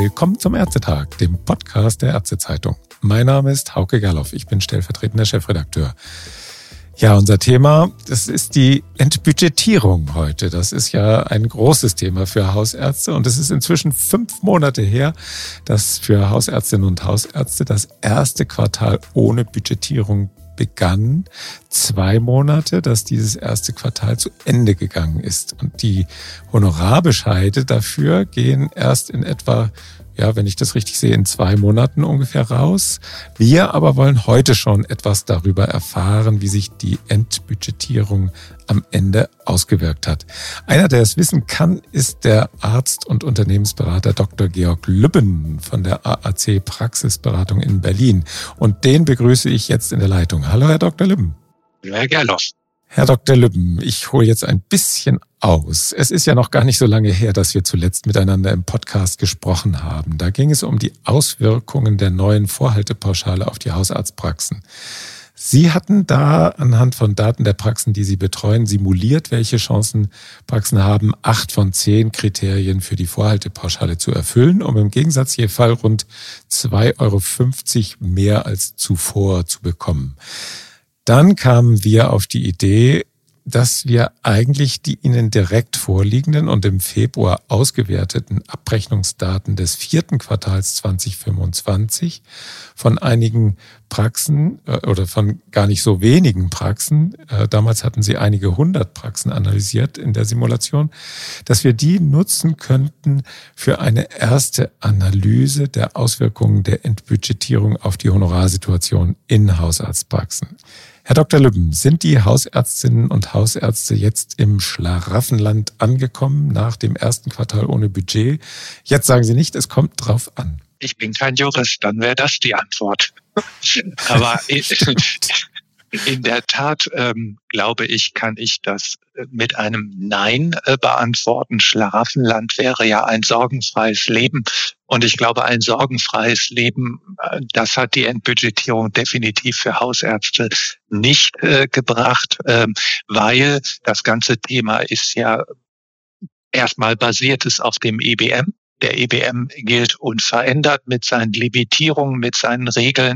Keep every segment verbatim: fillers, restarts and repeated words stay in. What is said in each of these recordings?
Willkommen zum Ärztetag, dem Podcast der Ärztezeitung. Mein Name ist Hauke Gerloff, ich bin stellvertretender Chefredakteur. Ja, unser Thema, das ist die Entbudgetierung heute. Das ist ja ein großes Thema für Hausärzte und es ist inzwischen fünf Monate her, dass für Hausärztinnen und Hausärzte das erste Quartal ohne Budgetierung begann. Zwei Monate, dass dieses erste Quartal zu Ende gegangen ist. Und die Honorarbescheide dafür gehen erst in etwa, ja, wenn ich das richtig sehe, in zwei Monaten ungefähr raus. Wir aber wollen heute schon etwas darüber erfahren, wie sich die Entbudgetierung am Ende ausgewirkt hat. Einer, der es wissen kann, ist der Arzt und Unternehmensberater Doktor Georg Lübben von der A A C Praxisberatung in Berlin. Und den begrüße ich jetzt in der Leitung. Hallo, Herr Doktor Lübben. Ja, Herr Gerloff. Herr Doktor Lübben, ich hole jetzt ein bisschen aus. Es ist ja noch gar nicht so lange her, dass wir zuletzt miteinander im Podcast gesprochen haben. Da ging es um die Auswirkungen der neuen Vorhaltepauschale auf die Hausarztpraxen. Sie hatten da anhand von Daten der Praxen, die Sie betreuen, simuliert, welche Chancen Praxen haben, acht von zehn Kriterien für die Vorhaltepauschale zu erfüllen, um im Gegensatz je Fall rund zwei Euro fünfzig mehr als zuvor zu bekommen. Dann kamen wir auf die Idee, dass wir eigentlich die Ihnen direkt vorliegenden und im Februar ausgewerteten Abrechnungsdaten des vierten Quartals zwanzig fünfundzwanzig von einigen Praxen oder von gar nicht so wenigen Praxen, damals hatten Sie einige hundert Praxen analysiert in der Simulation, dass wir die nutzen könnten für eine erste Analyse der Auswirkungen der Entbudgetierung auf die Honorarsituation in Hausarztpraxen. Herr Doktor Lübben, sind die Hausärztinnen und Hausärzte jetzt im Schlaraffenland angekommen nach dem ersten Quartal ohne Budget? Jetzt sagen Sie nicht, es kommt drauf an. Ich bin kein Jurist, dann wäre das die Antwort. Aber in der Tat, ähm, glaube ich, kann ich das mit einem Nein äh, beantworten. Schlaraffenland wäre ja ein sorgenfreies Leben. Und ich glaube, ein sorgenfreies Leben, äh, das hat die Entbudgetierung definitiv für Hausärzte nicht äh, gebracht, äh, weil das ganze Thema ist ja erstmal basiert es auf dem E B M. Der E B M gilt unverändert mit seinen Limitierungen, mit seinen Regeln.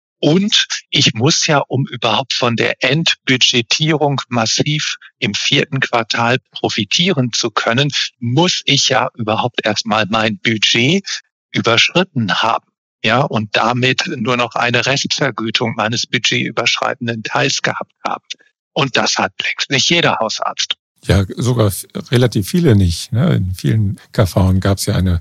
Und ich muss ja, um überhaupt von der Entbudgetierung massiv im vierten Quartal profitieren zu können, muss ich ja überhaupt erstmal mein Budget überschritten haben. Ja, und damit nur noch eine Restvergütung meines budgetüberschreitenden Teils gehabt haben. Und das hat längst nicht jeder Hausarzt. Ja, sogar relativ viele nicht. In vielen K Vs gab es ja eine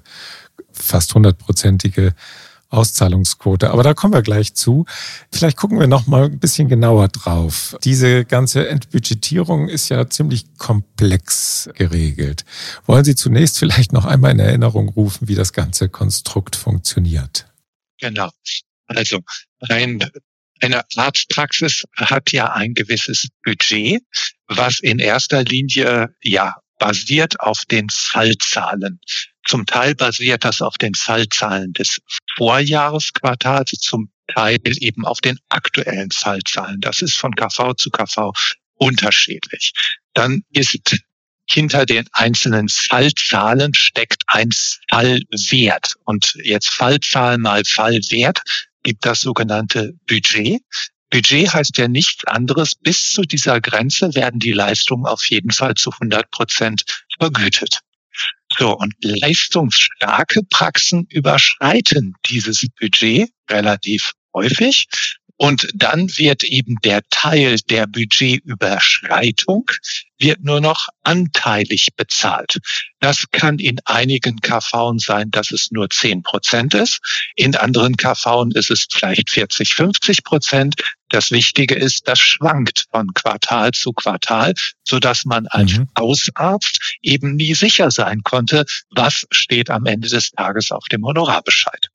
fast hundertprozentige Auszahlungsquote. Aber da kommen wir gleich zu. Vielleicht gucken wir noch mal ein bisschen genauer drauf. Diese ganze Entbudgetierung ist ja ziemlich komplex geregelt. Wollen Sie zunächst vielleicht noch einmal in Erinnerung rufen, wie das ganze Konstrukt funktioniert? Genau. Also ein, eine Arztpraxis hat ja ein gewisses Budget, was in erster Linie ja basiert auf den Fallzahlen. Zum Teil basiert das auf den Fallzahlen des Vorjahresquartals, zum Teil eben auf den aktuellen Fallzahlen. Das ist von K V zu K V unterschiedlich. Dann ist hinter den einzelnen Fallzahlen steckt ein Fallwert. Und jetzt Fallzahl mal Fallwert gibt das sogenannte Budget. Budget heißt ja nichts anderes. Bis zu dieser Grenze werden die Leistungen auf jeden Fall zu hundert Prozent vergütet. So, und leistungsstarke Praxen überschreiten dieses Budget relativ häufig. Und dann wird eben der Teil der Budgetüberschreitung wird nur noch anteilig bezahlt. Das kann in einigen K Vs sein, dass es nur zehn Prozent ist. In anderen K Vs ist es vielleicht vierzig, fünfzig Prozent. Das Wichtige ist, das schwankt von Quartal zu Quartal, sodass man als mhm. Hausarzt eben nie sicher sein konnte, was steht am Ende des Tages auf dem Honorarbescheid.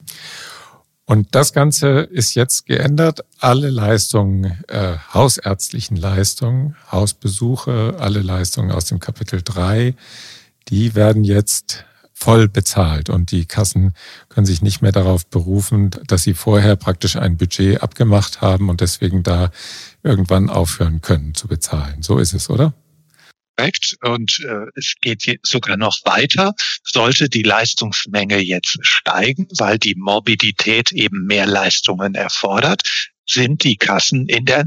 Und das Ganze ist jetzt geändert. Alle Leistungen, äh, hausärztlichen Leistungen, Hausbesuche, alle Leistungen aus dem Kapitel drei, die werden jetzt voll bezahlt. Und die Kassen können sich nicht mehr darauf berufen, dass sie vorher praktisch ein Budget abgemacht haben und deswegen da irgendwann aufhören können zu bezahlen. So ist es, oder? korrekt. Und äh, es geht sogar noch weiter. Sollte die Leistungsmenge jetzt steigen, weil die Morbidität eben mehr Leistungen erfordert, sind die Kassen in der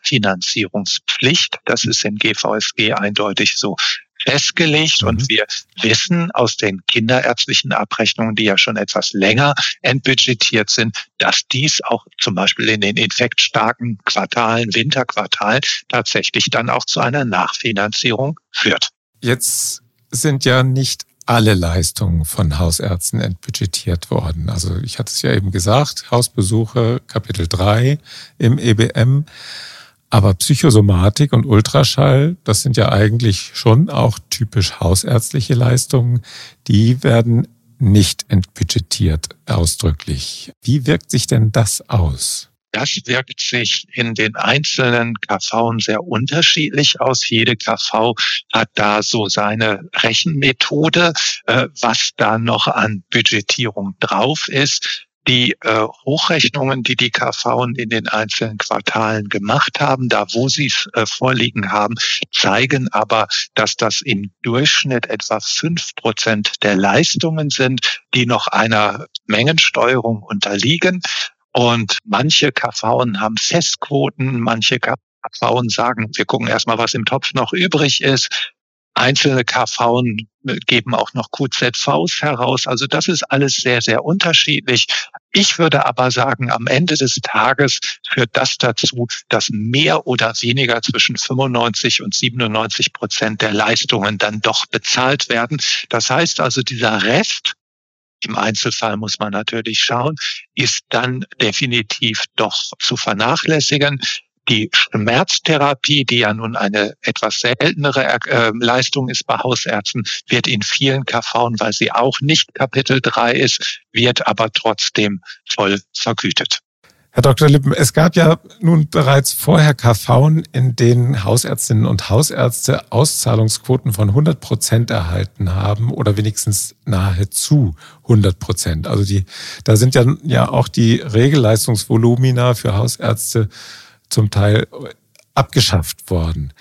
Nachfinanzierungspflicht. Das ist im G V S G eindeutig so festgelegt. Mhm. Und wir wissen aus den kinderärztlichen Abrechnungen, die ja schon etwas länger entbudgetiert sind, dass dies auch zum Beispiel in den infektstarken Quartalen, Winterquartalen, tatsächlich dann auch zu einer Nachfinanzierung führt. Jetzt sind ja nicht alle Leistungen von Hausärzten entbudgetiert worden. Also ich hatte es ja eben gesagt, Hausbesuche Kapitel drei im E B M. Aber Psychosomatik und Ultraschall, das sind ja eigentlich schon auch typisch hausärztliche Leistungen, die werden nicht entbudgetiert ausdrücklich. Wie wirkt sich denn das aus? Das wirkt sich in den einzelnen K Vs sehr unterschiedlich aus. Jede K V hat da so seine Rechenmethode, was da noch an Budgetierung drauf ist. Die äh, Hochrechnungen, die die K Vs in den einzelnen Quartalen gemacht haben, da wo sie es äh, vorliegen haben, zeigen aber, dass das im Durchschnitt etwa fünf Prozent der Leistungen sind, die noch einer Mengensteuerung unterliegen. Und manche K Vs haben Festquoten, manche K Vs sagen, wir gucken erstmal, was im Topf noch übrig ist. Einzelne K Vs geben auch noch Q Z Vs heraus. Also das ist alles sehr, sehr unterschiedlich. Ich würde aber sagen, am Ende des Tages führt das dazu, dass mehr oder weniger zwischen fünfundneunzig und siebenundneunzig Prozent der Leistungen dann doch bezahlt werden. Das heißt also, dieser Rest, im Einzelfall muss man natürlich schauen, ist dann definitiv doch zu vernachlässigen. Die Schmerztherapie, die ja nun eine etwas seltenere äh, Leistung ist bei Hausärzten, wird in vielen K Vs, weil sie auch nicht Kapitel drei ist, wird aber trotzdem voll vergütet. Herr Doktor Lippen, es gab ja nun bereits vorher K Vs, in denen Hausärztinnen und Hausärzte Auszahlungsquoten von hundert Prozent erhalten haben oder wenigstens nahezu hundert Prozent. Also die, da sind ja, ja auch die Regelleistungsvolumina für Hausärzte zum Teil abgeschafft worden.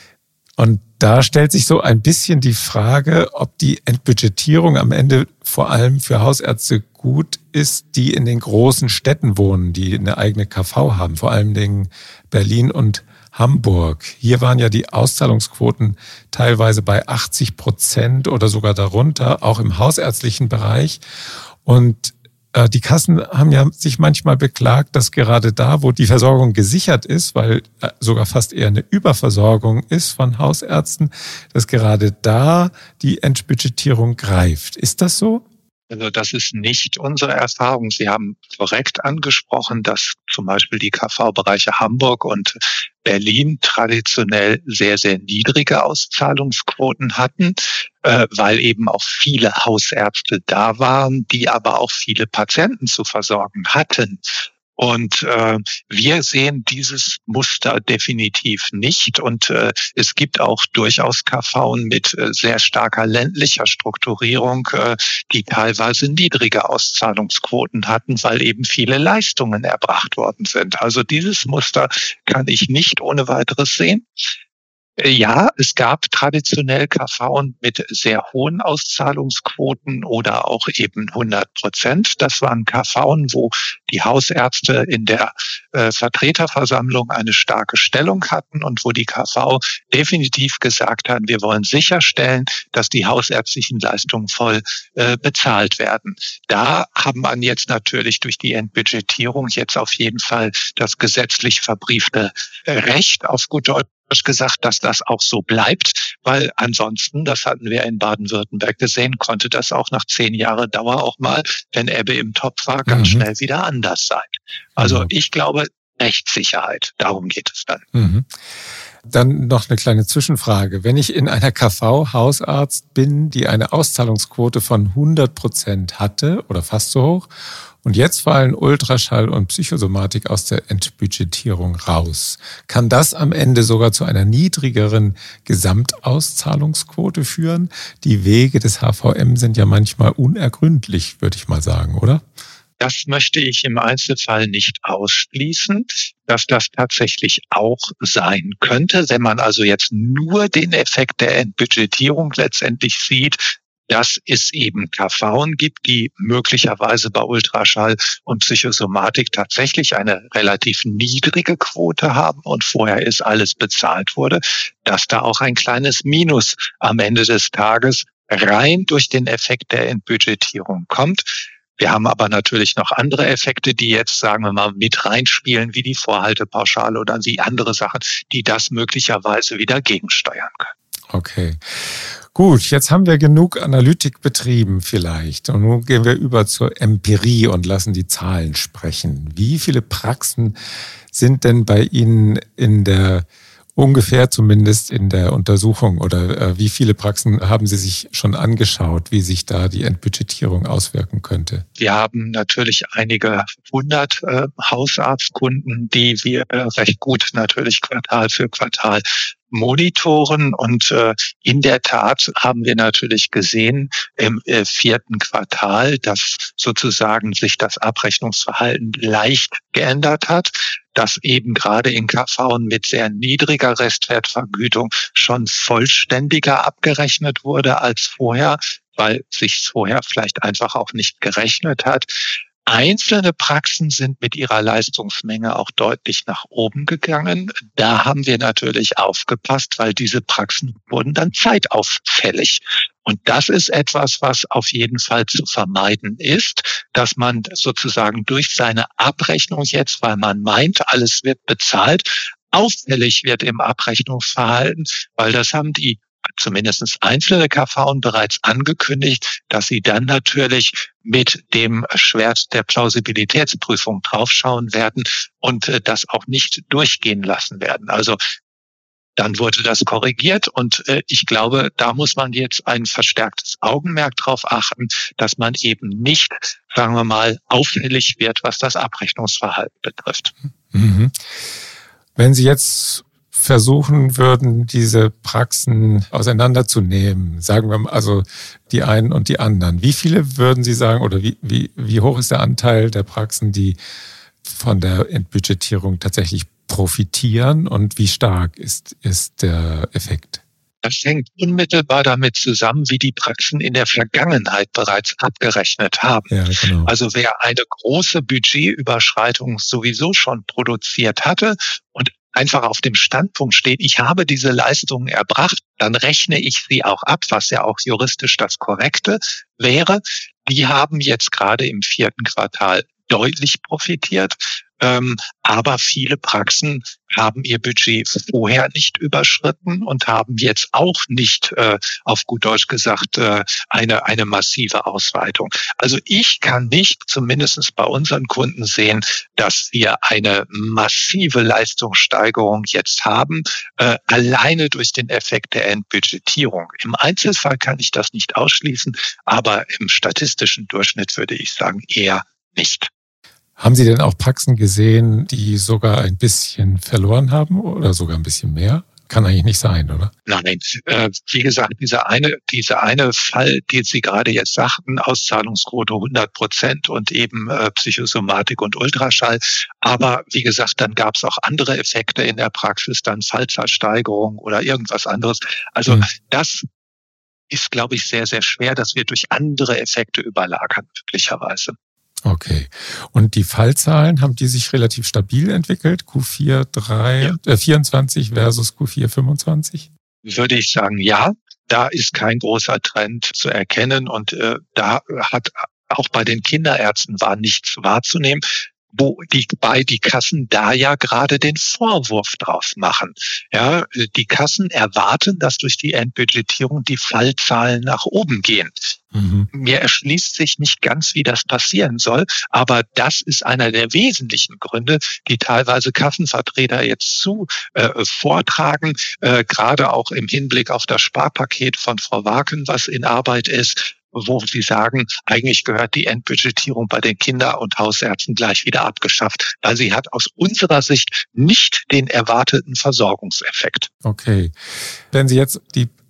Und da stellt sich so ein bisschen die Frage, ob die Entbudgetierung am Ende vor allem für Hausärzte gut ist, die in den großen Städten wohnen, die eine eigene K V haben, vor allem in Berlin und Hamburg. Hier waren ja die Auszahlungsquoten teilweise bei achtzig Prozent oder sogar darunter, auch im hausärztlichen Bereich. Und die Kassen haben ja sich manchmal beklagt, dass gerade da, wo die Versorgung gesichert ist, weil sogar fast eher eine Überversorgung ist von Hausärzten, dass gerade da die Entbudgetierung greift. Ist das so? Also das ist nicht unsere Erfahrung. Sie haben korrekt angesprochen, dass zum Beispiel die K V-Bereiche Hamburg und Berlin traditionell sehr, sehr niedrige Auszahlungsquoten hatten, äh, weil eben auch viele Hausärzte da waren, die aber auch viele Patienten zu versorgen hatten. Und äh, wir sehen dieses Muster definitiv nicht. Und äh, es gibt auch durchaus K Vs mit äh, sehr starker ländlicher Strukturierung, äh, die teilweise niedrige Auszahlungsquoten hatten, weil eben viele Leistungen erbracht worden sind. Also dieses Muster kann ich nicht ohne weiteres sehen. Ja, es gab traditionell K Vs mit sehr hohen Auszahlungsquoten oder auch eben hundert Prozent. Das waren K Vs, wo die Hausärzte in der äh, Vertreterversammlung eine starke Stellung hatten und wo die K V definitiv gesagt haben, wir wollen sicherstellen, dass die hausärztlichen Leistungen voll äh, bezahlt werden. Da haben man jetzt natürlich durch die Entbudgetierung jetzt auf jeden Fall das gesetzlich verbriefte äh, Recht auf gut Deutsch gesagt, dass das auch so bleibt, weil ansonsten, das hatten wir in Baden-Württemberg gesehen, konnte das auch nach zehn Jahren Dauer auch mal, wenn Ebbe im Topf war, ganz mhm. schnell wieder anders sein. Also mhm. ich glaube, Rechtssicherheit, darum geht es dann. Mhm. Dann noch eine kleine Zwischenfrage. Wenn ich in einer K V Hausarzt bin, die eine Auszahlungsquote von hundert Prozent hatte oder fast so hoch, und jetzt fallen Ultraschall und Psychosomatik aus der Entbudgetierung raus, kann das am Ende sogar zu einer niedrigeren Gesamtauszahlungsquote führen? Die Wege des H V M sind ja manchmal unergründlich, würde ich mal sagen, oder? Das möchte ich im Einzelfall nicht ausschließen, dass das tatsächlich auch sein könnte, wenn man also jetzt nur den Effekt der Entbudgetierung letztendlich sieht, dass es eben K Vs gibt, die möglicherweise bei Ultraschall und Psychosomatik tatsächlich eine relativ niedrige Quote haben und vorher ist alles bezahlt wurde, dass da auch ein kleines Minus am Ende des Tages rein durch den Effekt der Entbudgetierung kommt. Wir haben aber natürlich noch andere Effekte, die jetzt, sagen wir mal, mit reinspielen, wie die Vorhaltepauschale oder wie andere Sachen, die das möglicherweise wieder gegensteuern können. Okay. Gut, jetzt haben wir genug Analytik betrieben vielleicht. Und nun gehen wir über zur Empirie und lassen die Zahlen sprechen. Wie viele Praxen sind denn bei Ihnen in der, ungefähr zumindest in der Untersuchung oder äh, wie viele Praxen haben Sie sich schon angeschaut, wie sich da die Entbudgetierung auswirken könnte? Wir haben natürlich einige hundert äh, Hausarztkunden, die wir äh, recht gut natürlich Quartal für Quartal monitoren und äh, in der Tat haben wir natürlich gesehen im äh, vierten Quartal, dass sozusagen sich das Abrechnungsverhalten leicht geändert hat, dass eben gerade in K Vs mit sehr niedriger Restwertvergütung schon vollständiger abgerechnet wurde als vorher, weil sich vorher vielleicht einfach auch nicht gerechnet hat. Einzelne Praxen sind mit ihrer Leistungsmenge auch deutlich nach oben gegangen. Da haben wir natürlich aufgepasst, weil diese Praxen wurden dann zeitauffällig. Und das ist etwas, was auf jeden Fall zu vermeiden ist, dass man sozusagen durch seine Abrechnung jetzt, weil man meint, alles wird bezahlt, auffällig wird im Abrechnungsverhalten, weil das haben die zumindest einzelne K Vs bereits angekündigt, dass sie dann natürlich mit dem Schwert der Plausibilitätsprüfung draufschauen werden und äh, das auch nicht durchgehen lassen werden. Also dann wurde das korrigiert und äh, ich glaube, da muss man jetzt ein verstärktes Augenmerk drauf achten, dass man eben nicht, sagen wir mal, auffällig wird, was das Abrechnungsverhalten betrifft. Mhm. Wenn Sie jetzt versuchen würden, diese Praxen auseinanderzunehmen, sagen wir mal, also die einen und die anderen. Wie viele würden Sie sagen, oder wie, wie, wie hoch ist der Anteil der Praxen, die von der Entbudgetierung tatsächlich profitieren und wie stark ist, ist der Effekt? Das hängt unmittelbar damit zusammen, wie die Praxen in der Vergangenheit bereits abgerechnet haben. Ja, genau. Also wer eine große Budgetüberschreitung sowieso schon produziert hatte und einfach auf dem Standpunkt steht, ich habe diese Leistungen erbracht, dann rechne ich sie auch ab, was ja auch juristisch das Korrekte wäre. Die haben jetzt gerade im vierten Quartal deutlich profitiert. Ähm, aber viele Praxen haben ihr Budget vorher nicht überschritten und haben jetzt auch nicht, äh, auf gut Deutsch gesagt, äh, eine, eine massive Ausweitung. Also ich kann nicht, zumindest bei unseren Kunden sehen, dass wir eine massive Leistungssteigerung jetzt haben, äh, alleine durch den Effekt der Entbudgetierung. Im Einzelfall kann ich das nicht ausschließen, aber im statistischen Durchschnitt würde ich sagen eher nicht. Haben Sie denn auch Praxen gesehen, die sogar ein bisschen verloren haben oder sogar ein bisschen mehr? Kann eigentlich nicht sein, oder? Nein, äh, wie gesagt, dieser eine, dieser eine Fall, den Sie gerade jetzt sagten, Auszahlungsquote hundert Prozent und eben äh, Psychosomatik und Ultraschall. Aber wie gesagt, dann gab es auch andere Effekte in der Praxis, dann Fallzahlsteigerung oder irgendwas anderes. Also hm. das ist, glaube ich, sehr, sehr schwer, dass wir durch andere Effekte überlagern, möglicherweise. Okay. Und die Fallzahlen, haben die sich relativ stabil entwickelt? Q vier, drei, ja. äh, vierundzwanzig versus Q vier, fünfundzwanzig? Würde ich sagen, ja. Da ist kein großer Trend zu erkennen und äh, da hat auch bei den Kinderärzten war nichts wahrzunehmen, wo die bei die Kassen da ja gerade den Vorwurf drauf machen. Ja, die Kassen erwarten, dass durch die Entbudgetierung die Fallzahlen nach oben gehen. Mhm. Mir erschließt sich nicht ganz, wie das passieren soll, aber das ist einer der wesentlichen Gründe, die teilweise Kassenvertreter jetzt zu äh, vortragen, äh, gerade auch im Hinblick auf das Sparpaket von Frau Waken, was in Arbeit ist, wo sie sagen, eigentlich gehört die Entbudgetierung bei den Kinder- und Hausärzten gleich wieder abgeschafft, weil sie hat aus unserer Sicht nicht den erwarteten Versorgungseffekt. Okay. Wenn Sie jetzt die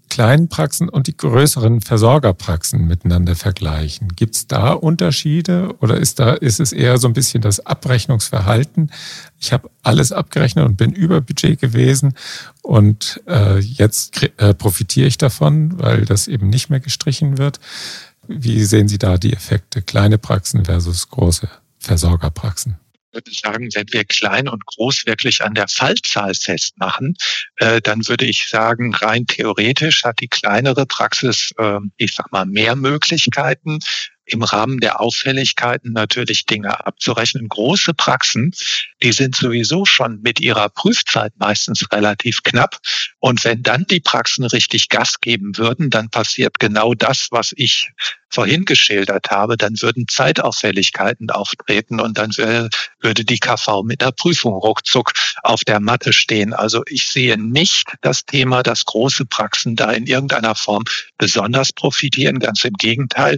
kleinen Praxen und die größeren Versorgerpraxen miteinander vergleichen. Gibt es da Unterschiede oder ist da ist es eher so ein bisschen das Abrechnungsverhalten? Ich habe alles abgerechnet und bin über Budget gewesen und äh, jetzt äh, profitiere ich davon, weil das eben nicht mehr gestrichen wird. Wie sehen Sie da die Effekte? Kleine Praxen versus große Versorgerpraxen? Ich würde sagen, wenn wir klein und groß wirklich an der Fallzahl festmachen, äh, dann würde ich sagen, rein theoretisch hat die kleinere Praxis, äh, ich sag mal, mehr Möglichkeiten, im Rahmen der Auffälligkeiten natürlich Dinge abzurechnen. Große Praxen, die sind sowieso schon mit ihrer Prüfzeit meistens relativ knapp. Und wenn dann die Praxen richtig Gas geben würden, dann passiert genau das, was ich vorhin geschildert habe. Dann würden Zeitauffälligkeiten auftreten und dann würde die K V mit der Prüfung ruckzuck auf der Matte stehen. Also ich sehe nicht das Thema, dass große Praxen da in irgendeiner Form besonders profitieren. Ganz im Gegenteil.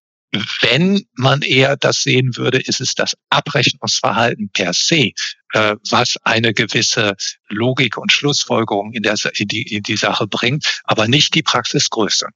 Wenn man eher das sehen würde, ist es das Abrechnungsverhalten per se, äh, was eine gewisse Logik und Schlussfolgerung in, der, in, die, in die Sache bringt, aber nicht die Praxisgröße.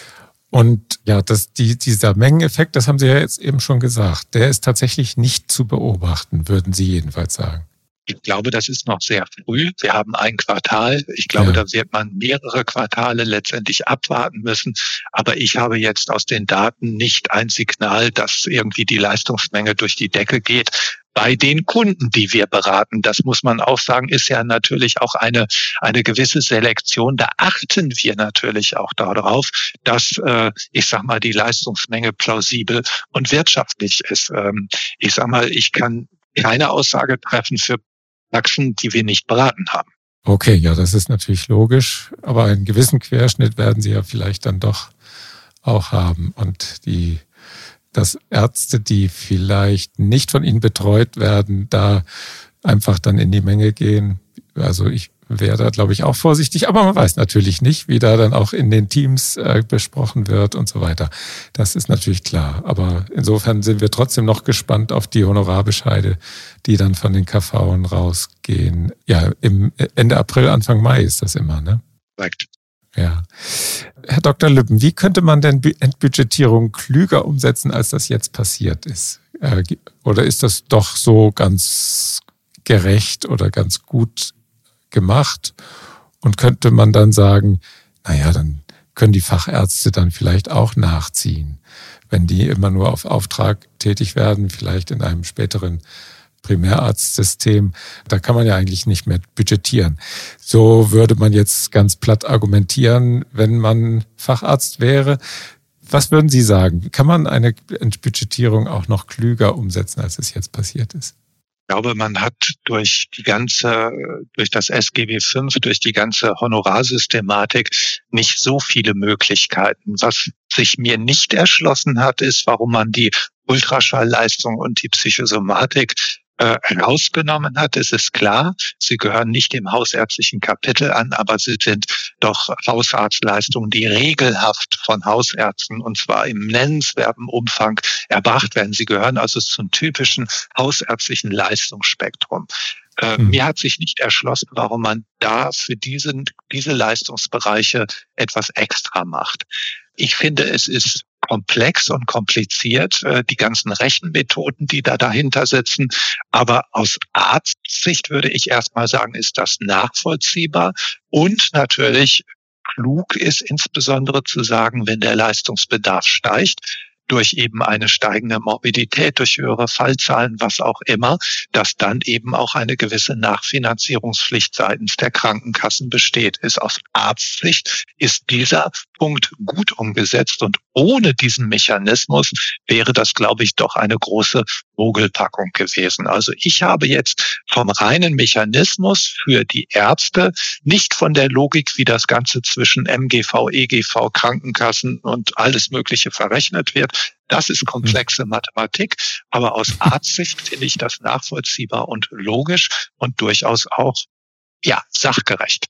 Und ja, das, die, dieser Mengeneffekt, das haben Sie ja jetzt eben schon gesagt, der ist tatsächlich nicht zu beobachten, würden Sie jedenfalls sagen. Ich glaube, das ist noch sehr früh. Wir haben ein Quartal. Ich glaube, ja. Da wird man mehrere Quartale letztendlich abwarten müssen. Aber ich habe jetzt aus den Daten nicht ein Signal, dass irgendwie die Leistungsmenge durch die Decke geht. Bei den Kunden, die wir beraten, das muss man auch sagen, ist ja natürlich auch eine eine gewisse Selektion. Da achten wir natürlich auch darauf, dass, äh, ich sag mal, die Leistungsmenge plausibel und wirtschaftlich ist. Ähm, ich sag mal, ich kann keine Aussage treffen für Praxen, die wir nicht beraten haben. Okay, ja, das ist natürlich logisch, aber einen gewissen Querschnitt werden Sie ja vielleicht dann doch auch haben. Und die, dass Ärzte, die vielleicht nicht von Ihnen betreut werden, da einfach dann in die Menge gehen. Also ich wäre da, glaube ich, auch vorsichtig, aber man weiß natürlich nicht, wie da dann auch in den Teams äh, besprochen wird und so weiter. Das ist natürlich klar. Aber insofern sind wir trotzdem noch gespannt auf die Honorarbescheide, die dann von den K V'n rausgehen. Ja, im Ende April, Anfang Mai ist das immer, ne? Korrekt. Ja. Herr Doktor Lübben, wie könnte man denn Entbudgetierung klüger umsetzen, als das jetzt passiert ist? Äh, oder ist das doch so ganz gerecht oder ganz gut gemacht und könnte man dann sagen, naja, dann können die Fachärzte dann vielleicht auch nachziehen, wenn die immer nur auf Auftrag tätig werden, vielleicht in einem späteren Primärarztsystem, da kann man ja eigentlich nicht mehr budgetieren. So würde man jetzt ganz platt argumentieren, wenn man Facharzt wäre. Was würden Sie sagen? Kann man eine Entbudgetierung auch noch klüger umsetzen, als es jetzt passiert ist? Ich glaube, man hat durch die ganze, durch das S G B fünf, durch die ganze Honorarsystematik nicht so viele Möglichkeiten. Was sich mir nicht erschlossen hat, ist, warum man die Ultraschallleistung und die Psychosomatik äh, rausgenommen hat. Es ist klar, sie gehören nicht dem hausärztlichen Kapitel an, aber sie sind doch Hausarztleistungen, die regelhaft von Hausärzten und zwar im nennenswerten Umfang erbracht werden. Sie gehören also zum typischen hausärztlichen Leistungsspektrum. Äh, hm. Mir hat sich nicht erschlossen, warum man da für diesen, diese Leistungsbereiche etwas extra macht. Ich finde, es ist komplex und kompliziert, die ganzen Rechenmethoden, die da dahinter sitzen. Aber aus Arztsicht würde ich erstmal sagen, ist das nachvollziehbar und natürlich klug ist insbesondere zu sagen, wenn der Leistungsbedarf steigt, durch eben eine steigende Morbidität, durch höhere Fallzahlen, was auch immer, dass dann eben auch eine gewisse Nachfinanzierungspflicht seitens der Krankenkassen besteht. Ist aus Arztsicht ist dieser Punkt gut umgesetzt und ohne diesen Mechanismus wäre das, glaube ich, doch eine große Mogelpackung gewesen. Also ich habe jetzt vom reinen Mechanismus für die Ärzte, nicht von der Logik, wie das Ganze zwischen M G V, E G V, Krankenkassen und alles Mögliche verrechnet wird. Das ist komplexe Mathematik, aber aus Arztsicht finde ich das nachvollziehbar und logisch und durchaus auch, ja, sachgerecht.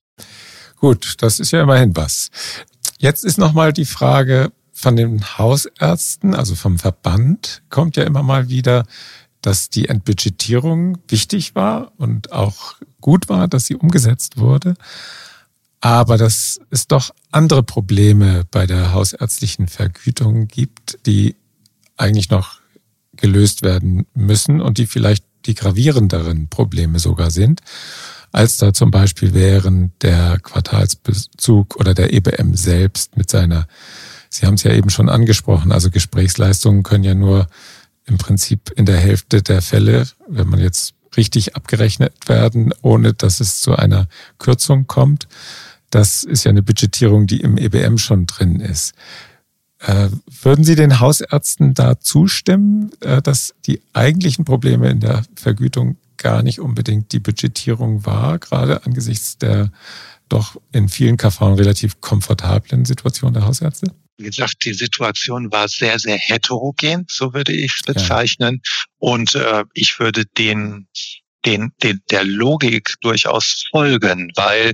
Gut, das ist ja immerhin was. Jetzt ist nochmal die Frage von den Hausärzten, also vom Verband, kommt ja immer mal wieder, dass die Entbudgetierung wichtig war und auch gut war, dass sie umgesetzt wurde. Aber dass es doch andere Probleme bei der hausärztlichen Vergütung gibt, die eigentlich noch gelöst werden müssen und die vielleicht die gravierenderen Probleme sogar sind, als da zum Beispiel während der Quartalsbezug oder der E B M selbst mit seiner, Sie haben es ja eben schon angesprochen, also Gesprächsleistungen können ja nur im Prinzip in der Hälfte der Fälle, wenn man jetzt richtig abgerechnet werden, ohne dass es zu einer Kürzung kommt. Das ist ja eine Budgetierung, die im E B M schon drin ist. Äh, würden Sie den Hausärzten da zustimmen, äh, dass die eigentlichen Probleme in der Vergütung gar nicht unbedingt die Budgetierung war, gerade angesichts der doch in vielen K V relativ komfortablen Situation der Hausärzte? Wie gesagt, die Situation war sehr, sehr heterogen, so würde ich es bezeichnen. Ja. Und äh, ich würde den, den, den, der Logik durchaus folgen, weil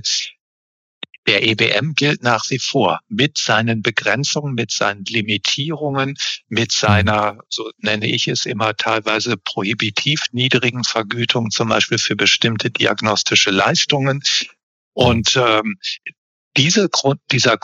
der E B M gilt nach wie vor mit seinen Begrenzungen, mit seinen Limitierungen, mit seiner, so nenne ich es immer, teilweise prohibitiv niedrigen Vergütung, zum Beispiel für bestimmte diagnostische Leistungen. Und ähm, diese Grund, dieser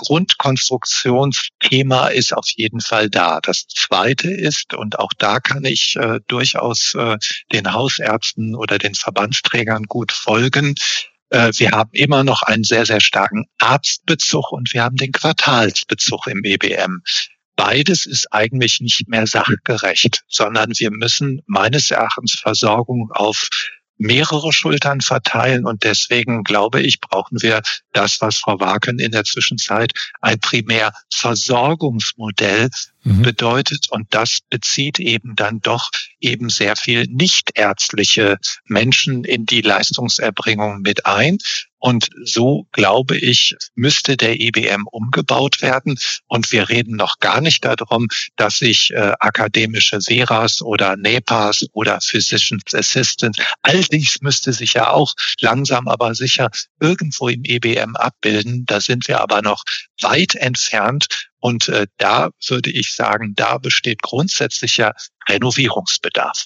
Grundkonstruktionsthema ist auf jeden Fall da. Das Zweite ist, und auch da kann ich äh, durchaus äh, den Hausärzten oder den Verbandsträgern gut folgen, äh, wir haben immer noch einen sehr, sehr starken Arztbezug und wir haben den Quartalsbezug im E B M. Beides ist eigentlich nicht mehr sachgerecht, sondern wir müssen meines Erachtens Versorgung auf mehrere Schultern verteilen und deswegen glaube ich, brauchen wir das, was Frau Waaken in der Zwischenzeit ein Primärversorgungsmodell mhm. bedeutet und das bezieht eben dann doch eben sehr viel nichtärztliche Menschen in die Leistungserbringung mit ein. Und so, glaube ich, müsste der E B M umgebaut werden. Und wir reden noch gar nicht darum, dass sich äh, akademische Veras oder NEPAs oder Physician Assistants, all dies müsste sich ja auch langsam aber sicher irgendwo im E B M abbilden. Da sind wir aber noch weit entfernt. Und äh, da würde ich sagen, da besteht grundsätzlicher Renovierungsbedarf.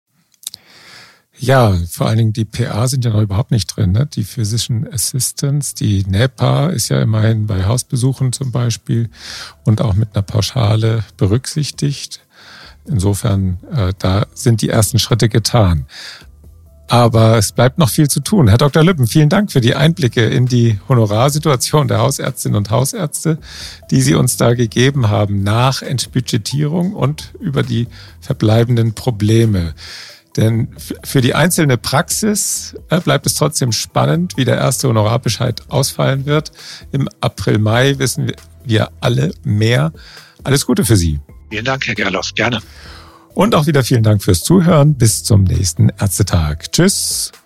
Ja, vor allen Dingen die P A sind ja noch überhaupt nicht drin, ne? Die Physician Assistants, die NEPA ist ja immerhin bei Hausbesuchen zum Beispiel und auch mit einer Pauschale berücksichtigt. Insofern, äh, da sind die ersten Schritte getan. Aber es bleibt noch viel zu tun. Herr Doktor Lübben, vielen Dank für die Einblicke in die Honorarsituation der Hausärztinnen und Hausärzte, die Sie uns da gegeben haben nach Entbudgetierung und über die verbleibenden Probleme. Denn für die einzelne Praxis bleibt es trotzdem spannend, wie der erste Honorarbescheid ausfallen wird. Im April, Mai wissen wir alle mehr. Alles Gute für Sie. Vielen Dank, Herr Gerloff. Gerne. Und auch wieder vielen Dank fürs Zuhören. Bis zum nächsten Ärztetag. Tschüss.